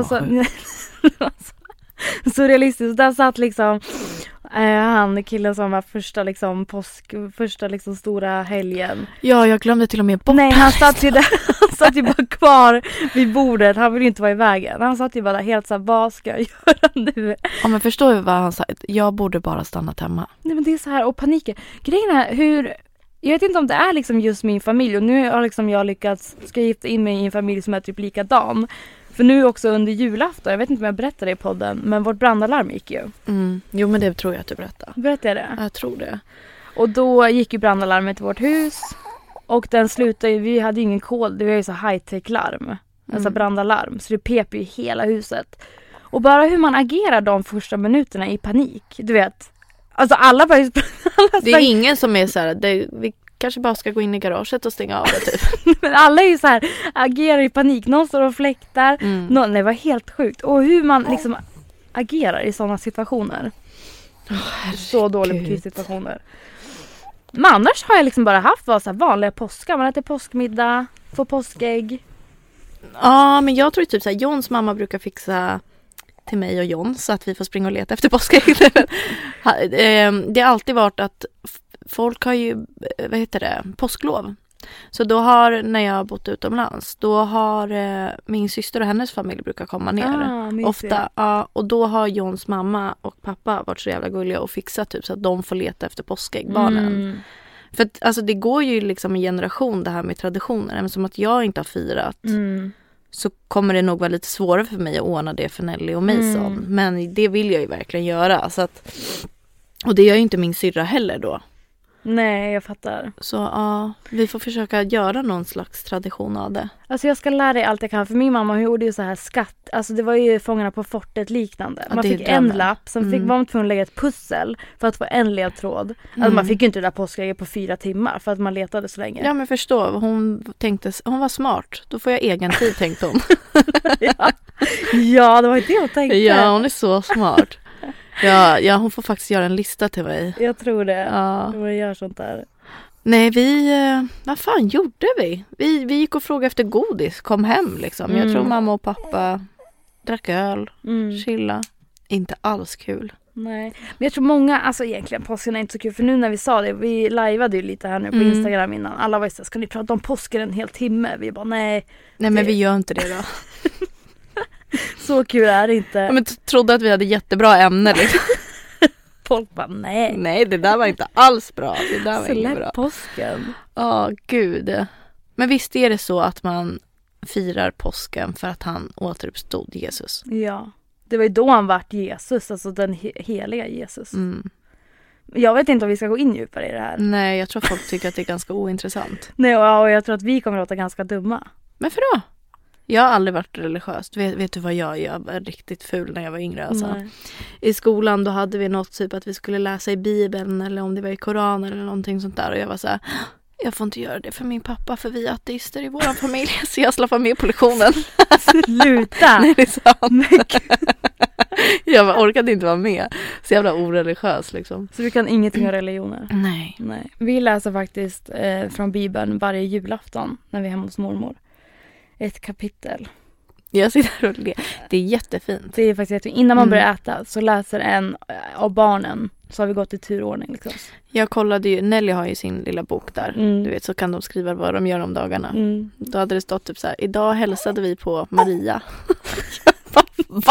så realistiskt. Där satt liksom han killen som var första liksom stora helgen. Ja, jag glömde till och med bort. Nej, han satt ju bara kvar vid bordet. Han ville inte vara i vägen. Han satt ju bara där helt så här, vad ska jag göra nu? Ja, men förstår du vad han sa? Jag borde bara stannat hemma. Nej, men det är så här, och paniken. Grejen är jag vet inte om det är liksom just min familj. Och nu har liksom jag lyckats gifta in mig i en familj som är typ likadan. För nu också under julafton, jag vet inte om jag berättade det i podden, men vårt brandalarm gick ju. Jo, men det tror jag att du berättade. Berättade jag det? Jag tror det. Och då gick ju brandalarmet till vårt hus. Och den slutade ju, vi hade ju ingen kod, det var ju så high-tech-larm. Alltså brandalarm, så det pep ju hela huset. Och bara hur man agerar de första minuterna i panik, du vet. Alltså alla bara... Det är ingen som är så här, vi kanske bara ska gå in i garaget och stänga av det typ. Men alla är ju så här, agerar i panik. Någon står och fläktar. Det var helt sjukt. Och hur man liksom agerar i sådana situationer. Så dåliga krissituationer. Men annars har jag liksom bara haft så här vanliga påskar. Man äter påskmiddag, får påskägg. Ja, men jag tror typ så här, Johns mamma brukar fixa till mig och John så att vi får springa och leta efter påskägg. Det har alltid varit att folk har ju, påsklov. Så då när jag har bott utomlands, då har min syster och hennes familj brukar komma ner. Ofta. Ja, och då har Johns mamma och pappa varit så jävla gulliga och fixat typ så att de får leta efter påskägg, barnen. För att, alltså det går ju liksom en generation det här med traditioner. Även som att jag inte har firat. Så kommer det nog vara lite svårare för mig att ordna det för Nelly och Mason. Men det vill jag ju verkligen göra. Så att, och det gör ju inte min syrra heller då. Nej, jag fattar. Så ja, vi får försöka göra någon slags tradition av det. Alltså jag ska lära dig allt jag kan. För min mamma, hon gjorde ju så här skatt. Alltså det var ju Fångarna på fortet liknande. Ja, man det är fick drömmen. en lapp. Sen var man tvungen att lägga ett pussel för att få en ledtråd. Alltså man fick ju inte det där påskgrejer på 4 timmar för att man letade så länge. Ja, men förstå. Hon var smart. Då får jag egen tid, tänkte hon. Ja, det var ju det jag tänkte. Ja, hon är så smart. Ja, hon får faktiskt göra en lista till mig. Jag tror det. Ja. Jag gör sånt där. Nej, vad fan gjorde vi? Vi gick och frågade efter godis, kom hem liksom. Jag tror mamma och pappa drack öl, chilla. Inte alls kul. Nej, men jag tror många, alltså egentligen påsken är inte så kul. För nu när vi sa det, vi liveade ju lite här nu på Instagram innan. Alla var ju så här, ska ni prata om påsken en hel timme? Vi bara, nej. Nej, men vi gör inte det då. Så kul är det inte. Ja, men trodde att vi hade jättebra ämne liksom. Folk bara, nej. Nej, det där var inte alls bra. Det där var inte bra. påsken. Ja, gud. Men visst är det så att man firar påsken för att han återuppstod, Jesus? Ja, det var ju då han vart Jesus, alltså den heliga Jesus. Jag vet inte om vi ska gå in djupare i det här. Nej, jag tror folk tycker att det är ganska ointressant. Nej, och jag tror att vi kommer att låta ganska dumma. Varför då? Jag har aldrig varit religiös. Vet du vad jag var riktigt ful när jag var yngre. Alltså. I skolan då hade vi något typ att vi skulle läsa i Bibeln eller om det var i Koranen eller någonting sånt där. Och jag var så här, jag får inte göra det för min pappa för vi är ateister i vår familj. Så jag slappade med på lektionen. Sluta! Nej, det är sant. Jag orkade inte vara med. Så jävla oreligiös liksom. Så du kan ingenting om religioner? Nej. Vi läser faktiskt från Bibeln varje julafton när vi är hemma hos mormor. Ett kapitel. Jag sitter och ler. Det är jättefint. Det är faktiskt innan man börjar äta så läser en av barnen, så har vi gått i turordning liksom. Jag kollade ju, Nelly har ju sin lilla bok där. Du vet, så kan de skriva vad de gör om dagarna. Då hade det stått typ så här: idag hälsade vi på Maria. Va?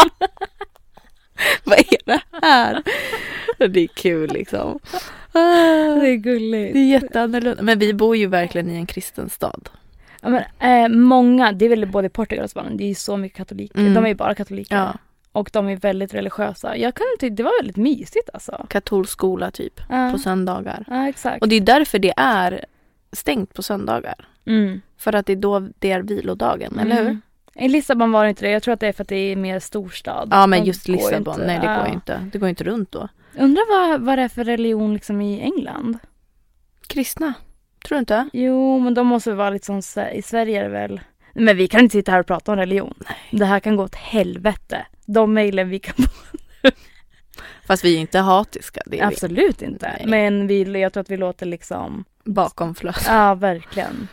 Vad är det här? Det är kul liksom. Det är gulligt. Det är jätteannorlunda. Men vi bor ju verkligen i en kristen stad. Ja, men, många, det är väl både Portugal och Spanien, det är ju så mycket katoliker. De är ju bara katoliker. Ja. Och de är väldigt religiösa. Jag kan tycka det var väldigt mysigt alltså. Katolsk skola typ på söndagar. Ja, exakt. Och det är därför det är stängt på söndagar. För att det är då det är vilodagen, eller hur? I Lissabon var det inte det. Jag tror att det är för att det är mer storstad. Ja, men just Lissabon. Nej, det går inte. Det går inte runt då. Undrar vad det är för religion liksom i England? Kristna. Tror du inte? Jo, men de måste vara lite som i Sverige är det väl. Men vi kan inte sitta här och prata om religion. Nej. Det här kan gå åt helvete. De mejlen vi kan få. Fast vi är inte hatiska. Det är absolut inte. Nej. Men jag tror att vi låter liksom bakom flöt. Ja, verkligen.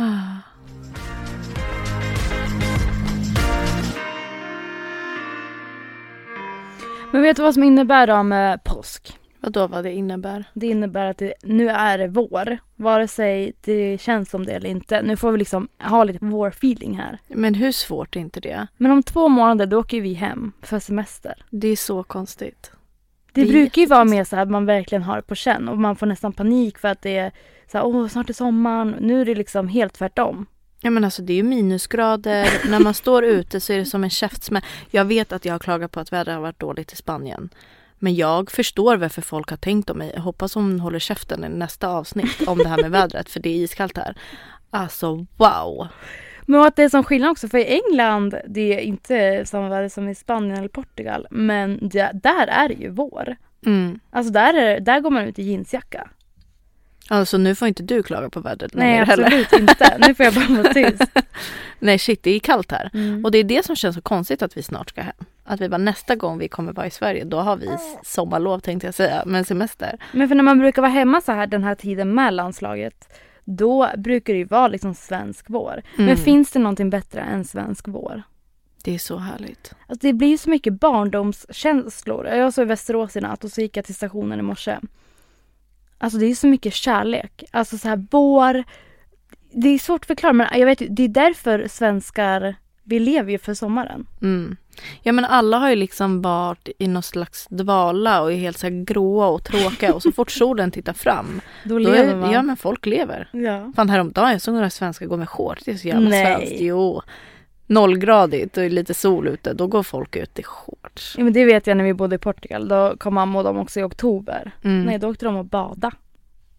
Men vet du vad som innebär då med påsk? Vad det innebär? Det innebär att nu är det vår. Vare sig det känns som det eller inte. Nu får vi liksom ha lite vår-feeling här. Men hur svårt är inte det? Men om 2 månader då åker vi hem för semester. Det är så konstigt. Det brukar ju vara mer så här att man verkligen har det på känn. Och man får nästan panik för att det är så här, snart är sommaren. Nu är det liksom helt tvärtom. Ja, men alltså det är ju minusgrader. När man står ute så är det som en käftsmäll. Jag vet att jag har klagat på att vädret har varit dåligt i Spanien. Men jag förstår varför folk har tänkt om mig. Jag hoppas hon håller käften i nästa avsnitt om det här med vädret. För det är iskallt här. Alltså, wow. Men att det är som skillnad också. För i England, det är inte samma väder som i Spanien eller Portugal. Men där är det ju vår. Alltså där går man ut i jeansjacka. Alltså nu får inte du klaga på vädret. Nej, absolut inte. Nu får jag bara vara tyst. Nej, shit, det är kallt här. Och det är det som känns så konstigt att vi snart ska hem. Att vi bara nästa gång vi kommer vara i Sverige, då har vi sommarlov tänkte jag säga, men semester. Men för när man brukar vara hemma så här den här tiden med landslaget, då brukar det ju vara liksom svensk vår. Men finns det någonting bättre än svensk vår? Det är så härligt. Alltså det blir ju så mycket barndomskänslor. Jag såg i Västerås i natt och så gick jag till stationen i morse. Alltså det är så mycket kärlek. Alltså så här vår. Det är svårt att förklara, men jag vet, det är därför svenskar, vi lever ju för sommaren. Ja, men alla har ju liksom varit i någon slags dvala och är helt så här gråa och tråkiga. Och så fort solen tittar fram, då lever man. Ja, men folk lever. Ja. Fan, häromdagen jag såg några svenskar gå med shorts. Det är så jävla svenskt. Jo, 0-gradigt och lite sol ute. Då går folk ut i shorts. Ja, men det vet jag när vi bodde i Portugal. Då kom mamma och de också i oktober. Nej, då åkte de och bada.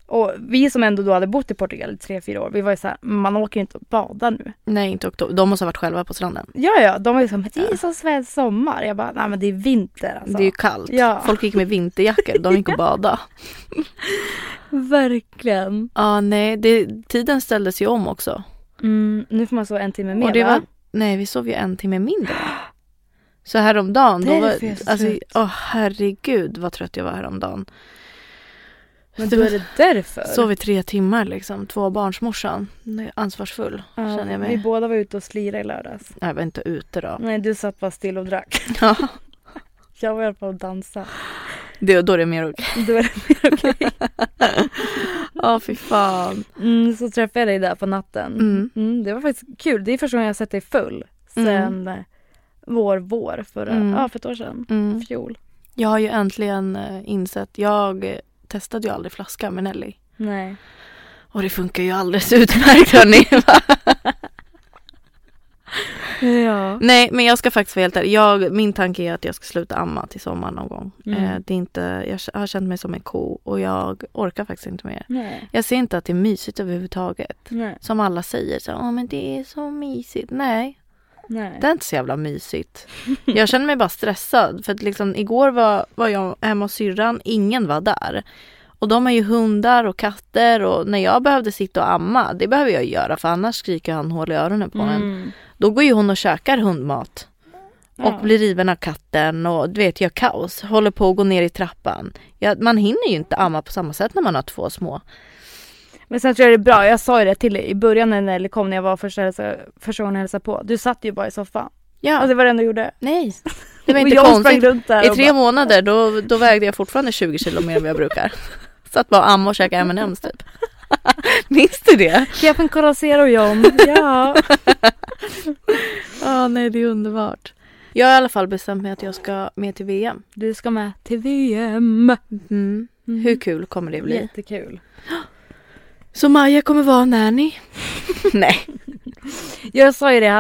Och vi som ändå då hade bott i Portugal i 3-4 år, vi var ju så här, man åker inte och bada nu. Nej, inte oktober. De måste ha varit själva på stranden. Ja, de var ju som, det är så svensk sommar. Jag bara, nej men det är vinter alltså. Det är ju kallt. Ja. Folk gick med vinterjackor, de gick och bada. Verkligen. Ja, nej, tiden ställdes ju om också. Nu får man sova 1 timme mer, och det va? Nej, vi sov ju 1 timme mindre. Så häromdagen, då var, alltså, herregud vad trött jag var häromdagen. Men då är det därför. Sov vi 3 timmar liksom, 2 barnsmorsan. Ansvarsfull, känner jag mig. Vi båda var ute och slira i lördags. Nej, jag var inte ute då. Nej, du satt bara still och drack. Ja. Jag var på att dansa. Då är det mer okej. Då är det mer okej. Ja, fy fan. Så träffade jag dig där på natten. Det var faktiskt kul. Det är första gången jag sett dig full. Sen vår för ett år sedan. Fjol. Jag har ju äntligen insett. Jag testade ju aldrig flaska med Nelly. Nej. Och det funkar ju alldeles utmärkt, hörni. Ja. Nej, men jag ska faktiskt vara helt ärlig. Min tanke är att jag ska sluta amma till sommaren någon gång. Det är inte, jag har känt mig som en ko och jag orkar faktiskt inte mer. Nej. Jag ser inte att det är mysigt överhuvudtaget. Nej. Som alla säger så, men det är så mysigt. Nej. Det är inte så jävla mysigt. Jag känner mig bara stressad. För att liksom, igår var jag hemma hos syrran. Ingen var där. Och de har ju hundar och katter. Och när jag behövde sitta och amma, det behöver jag göra. För annars skriker han hål i öronen på en. Då går ju hon och käkar hundmat. Och blir riven av katten. Och du vet, gör kaos. Håller på att gå ner i trappan. Man hinner ju inte amma på samma sätt när man har 2 små. Men sen tror jag det är bra. Jag sa ju det till dig i början när jag var första gången jag hälsade på. Du satt ju bara i soffan. Ja. Och det var det enda du gjorde. Nej. Det var inte jag konstigt. Runt där i 3 månader då vägde jag fortfarande 20 kilo mer än vad jag brukar. Satt bara amma och käka M&M's typ. Minns du det? Kepen Colasero, John. Ja. Nej, det är underbart. Jag har i alla fall bestämt mig att jag ska med till VM. Du ska med till VM. Hur kul kommer det bli? Jättekul. Så Maja kommer vara nanny? Nej. Jag sa ju det,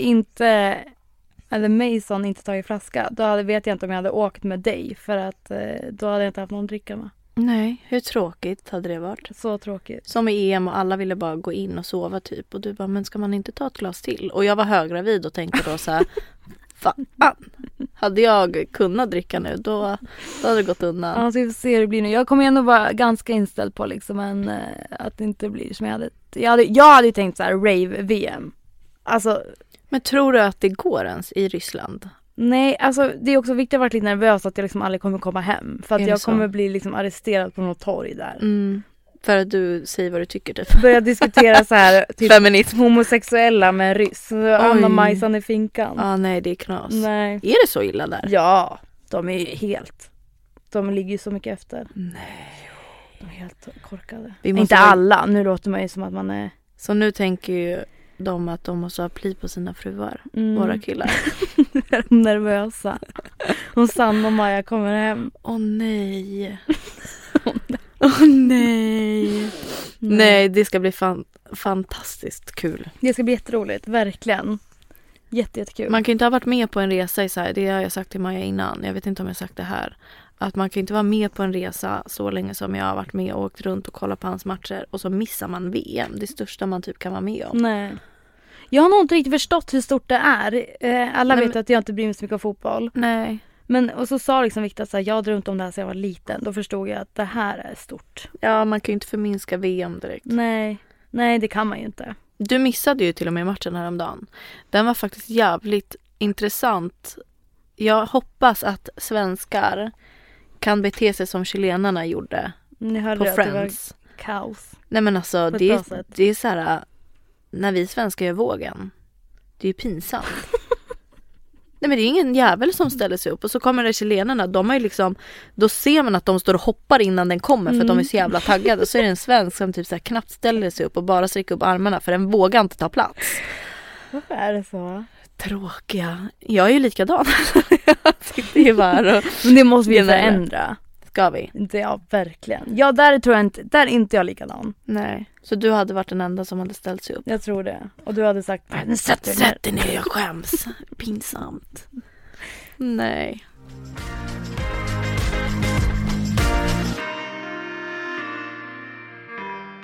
hade Mason inte tagit flaska, då vet jag inte om jag hade åkt med dig. För att då hade jag inte haft någon dricka med. Nej, hur tråkigt hade det varit? Så tråkigt. Som i EM och alla ville bara gå in och sova typ. Och du bara, men ska man inte ta ett glas till? Och jag var höggravid och tänkte då så här, fan. Hade jag kunnat dricka nu, då hade det gått undan. Ja, så vi får se hur det blir nu. Jag kommer ändå vara ganska inställd på liksom att det inte blir som jag hade tänkt så här, rave-VM. Alltså, men tror du att det går ens i Ryssland? Nej, alltså det är också viktigt att vara lite nervös att jag liksom aldrig kommer komma hem. För att jag kommer bli liksom arresterad på något torg där. För att du säger vad du tycker typ. Börja diskutera så här typ feminism. Homosexuella med en ryss. Anna Majsan i finkan. Nej, det är knas. Nej. Är det så illa där? Ja, de är helt. De ligger ju så mycket efter. Nej. De är helt korkade. Inte alla, nu låter man ju som att man är. Så nu tänker ju de att de måste ha pli på sina fruar. Våra killar. Är de nervösa. Och Sanna och Maja kommer hem. Åh nej. Nej. Nej, det ska bli fantastiskt kul. Det ska bli jätteroligt, verkligen. Jättekul. Man kan inte ha varit med på en resa i så här, det har jag sagt till Maja innan. Jag vet inte om jag sagt det här. Att man kan inte vara med på en resa så länge som jag har varit med och åkt runt och kollat på hans matcher. Och så missar man VM. Det största man typ kan vara med om. Nej. Jag har nog inte riktigt förstått hur stort det är. Alla vet att jag inte bryr mig så mycket om fotboll. Nej. Men, och så sa liksom Victor att jag drömde om det här sedan jag var liten. Då förstod jag att det här är stort. Ja, man kan ju inte förminska VM direkt. Nej, det kan man ju inte. Du missade ju till och med matchen häromdagen. Den var faktiskt jävligt intressant. Jag hoppas att svenskar kan bete sig som chilenarna gjorde på Friends. Kaos. Nej, men alltså det är så här, när vi svenskar gör vågen. Det är ju pinsamt. Nej, men det är ingen jävel som ställer sig upp. Och så kommer det chilenarna. De har ju liksom, då ser man att de står och hoppar innan den kommer. För att de är så jävla taggade. Så är det en svensk som typ så här knappt ställer sig upp och bara sträcker upp armarna. För den vågar inte ta plats. Varför är det så? Tråkiga. Jag är ju likadan. Jag sitter ju bara och... Men det måste vi förändra. Ska vi? Ja, verkligen. Ja, där tror jag inte, där är inte jag likadan. Nej. Så du hade varit den enda som hade ställt sig upp? Jag tror det. Och du hade sagt... Sätt dig ner, jag skäms. Pinsamt. Nej.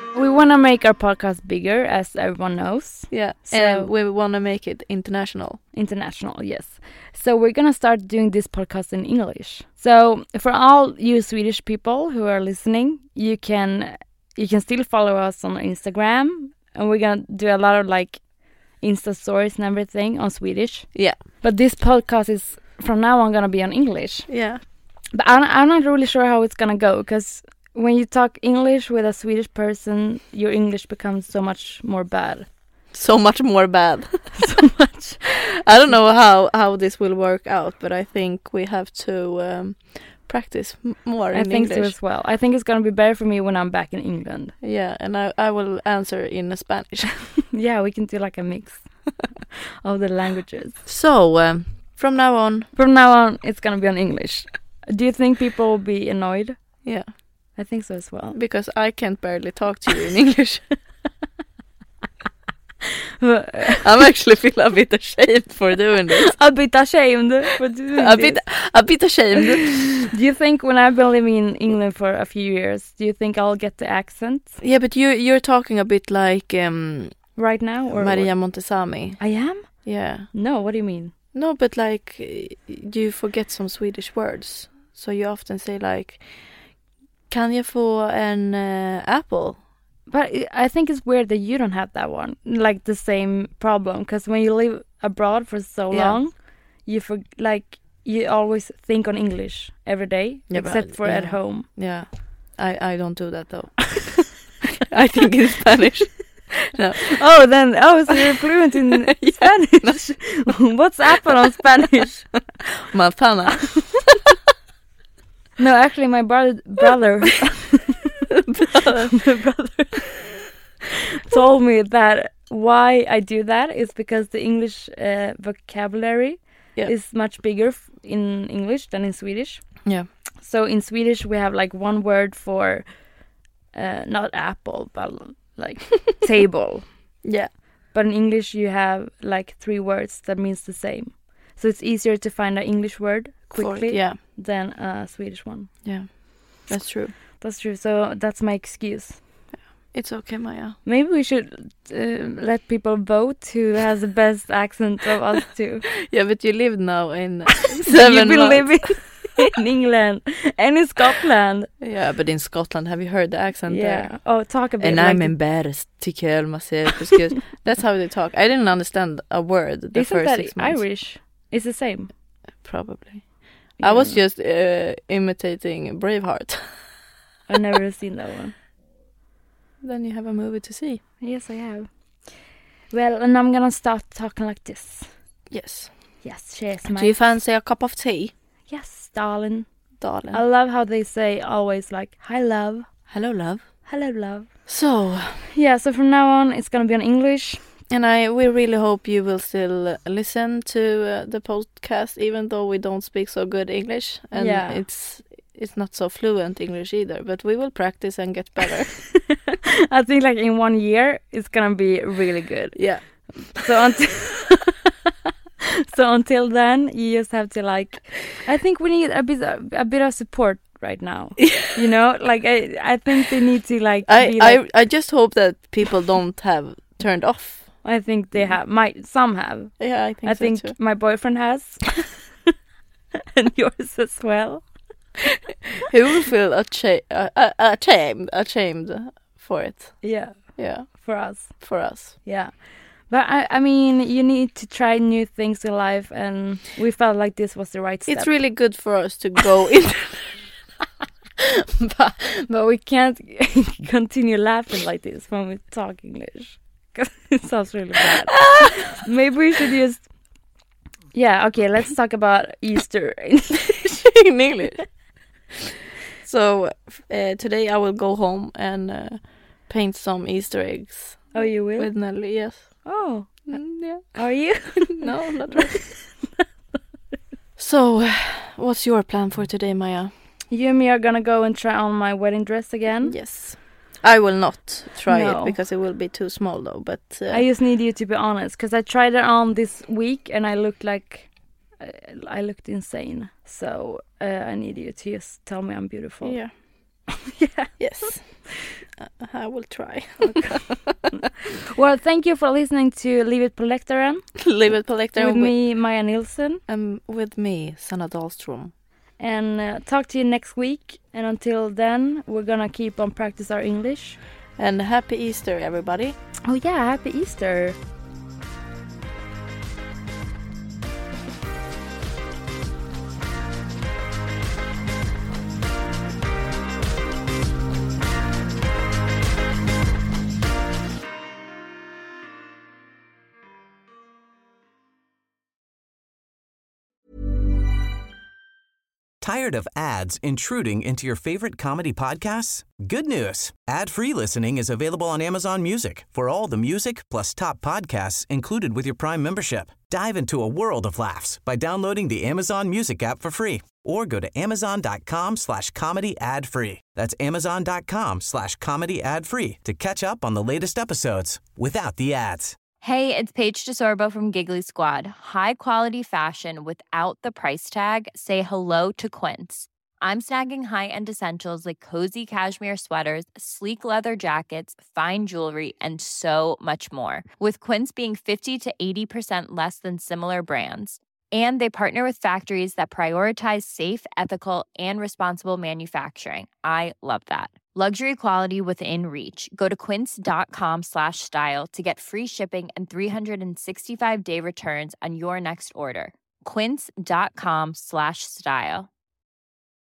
We want to make our podcast bigger, as everyone knows. Yeah, So- and we want to make it international. International, yes. So we're gonna start doing this podcast in English. So for all you Swedish people who are listening, you can still follow us on Instagram, and we're gonna do a lot of like Insta stories and everything on Swedish. Yeah. But this podcast is from now on gonna be on English. Yeah. But I'm not really sure how it's gonna go, because when you talk English with a Swedish person, your English becomes so much more bad. So much more bad. So much. I don't know how this will work out, but I think we have to practice more I in think English. so as well. I think it's gonna be better for me when I'm back in England. Yeah, and I will answer in Spanish. Yeah, we can do like a mix of the languages. So, from now on, From now on, it's gonna be on English. Do you think people will be annoyed? yeah, I think so as well. because I can't barely talk to you in English. I'm actually feel a bit ashamed for doing this. A bit ashamed for doing A bit ashamed. Do you think when I've been living in England for a few years, do you think I'll get the accent Yeah, but you're talking a bit like right now? Or Maria Montesami. I am? Yeah. No, what do you mean? No, but like you forget some Swedish words. So you often say like, kan jag få en apple? But I think it's weird that you don't have that one, like the same problem. Because when you live abroad for so Yeah. long, you always think on English every day, Yeah, but- except for at yeah. home. Yeah, I don't do that though. I think in Spanish. No. So you're fluent in Spanish. What's apple on Spanish? Manzana. No, actually, my brother told me that why I do that is because the English vocabulary Yeah. is much bigger in English than in Swedish. Yeah. So in Swedish we have like one word for not apple but like table. Yeah. But in English you have like 3 words that means the same. So it's easier to find an English word quickly Yeah. than a Swedish one. Yeah. That's true. That's true. So that's my excuse. It's okay, Maja. Maybe we should let people vote who has the best accent of us two. Yeah, but you live now in 7 You've been months. living in England and in Scotland. Yeah, but in Scotland, have you heard the accent Yeah. there? Oh, talk a bit. And like I'm embarrassed. Tycker myself excuse. That's how they talk. I didn't understand a word the Isn't first that 6 months. Irish? It's the same. Probably. Yeah. I was just imitating Braveheart. I've never seen that one. Then you have a movie to see. Yes, I have. Well, and I'm gonna start talking like this. Yes. Yes, cheers, Do you mate. fancy a cup of tea, Yes, darling. darling? I love how they say always like, hi, love. Hello, love. Hello, love. So, Yeah, so from now on, it's gonna be on English. and we really hope you will still listen to the podcast, even though we don't speak so good English, and Yeah. it's not so fluent English either. But we will practice and get better. I think like in 1 year, it's gonna be really good. Yeah. So until then, you just have to like, I think we need a bit of support right now. You know, like I think they need to like. I just hope that people don't have turned off. I think they have. Some have. Yeah, I think too. My boyfriend has, and yours as well. Who will feel ashamed for it? Yeah, Yeah, for us. us. Yeah. But I mean, you need to try new things in life, and we felt like this was the right step. It's really good for us to go in. but we can't continue laughing like this when we talk English. 'Cause it sounds really bad. Maybe we should just... Yeah, okay, let's talk about Easter in English. So today I will go home and paint some Easter eggs. Oh, you will? With Nelly, yes. Oh, Yeah. are you? No, not really. So, what's your plan for today, Maja? You and me are gonna go and try on my wedding dress again. Yes. I will not try No. it because it will be too small though, but... I just need you to be honest, because I tried it on this week and I looked like... I looked insane. So, I need you to just tell me I'm beautiful. Yeah. Yeah. Yes. I will try. Well, thank you for listening to Livet på läktaren. Livet på läktaren. With me, Maja Nilsson. And with me, Sanna Dahlström. And talk to you next week. And until then, we're gonna keep on practice our English. And happy Easter, everybody. Oh yeah, happy Easter. Tired of ads intruding into your favorite comedy podcasts? Good news. Ad-free listening is available on Amazon Music for all the music plus top podcasts included with your Prime membership. Dive into a world of laughs by downloading the Amazon Music app for free or go to amazon.com/comedy ad-free. That's amazon.com/comedy ad-free to catch up on the latest episodes without the ads. Hey, it's Paige DeSorbo from Giggly Squad. High quality fashion without the price tag. Say hello to Quince. I'm snagging high-end essentials like cozy cashmere sweaters, sleek leather jackets, fine jewelry, and so much more. With Quince being 50 to 80% less than similar brands. And they partner with factories that prioritize safe, ethical, and responsible manufacturing. I love that. Luxury quality within reach. Go to quince.com/style to get free shipping and 365-day returns on your next order. Quince.com/style.